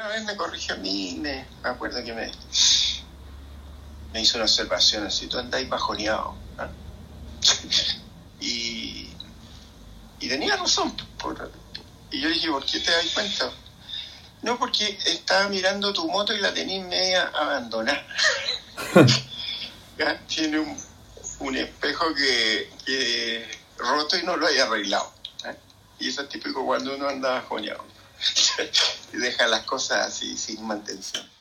una vez me corrigió a mí, me acuerdo que me hizo una observación así: tú andáis bajoneado, ¿eh? y tenía razón. Y yo dije: ¿por qué te das cuenta? No, porque estaba mirando tu moto y la tenías media abandonada. ¿Ya? Tiene un espejo que roto y no lo hay arreglado, ¿eh? Y eso es típico cuando uno anda bajoneado y deja las cosas así sin mantención.